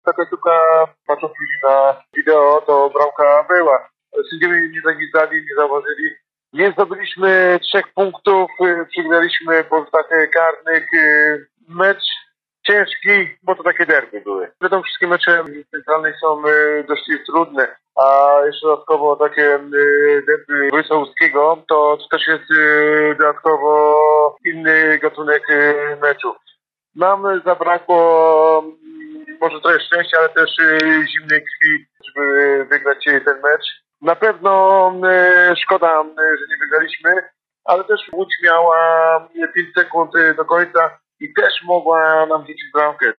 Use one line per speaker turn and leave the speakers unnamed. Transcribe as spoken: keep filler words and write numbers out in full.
Ta końcówka, patrząc później na wideo, to bramka była. Sędziowie nie zagwizdali, nie zauważyli. Nie zdobyliśmy trzech punktów, przegraliśmy po rzutach karnych. Mecz ciężki, bo to takie derby były. Wiadomo, wszystkie mecze centralne są dość trudne, a jeszcze dodatkowo takie derby Wojska Łódzkiego, to też jest dodatkowo inny gatunek meczu. Nam zabrakło może trochę szczęścia, ale też zimnej krwi, żeby wygrać ten mecz. Na pewno szkoda, że nie wygraliśmy, ale też Łódź miała pięć sekund do końca i też mogła nam rzucić bramkę.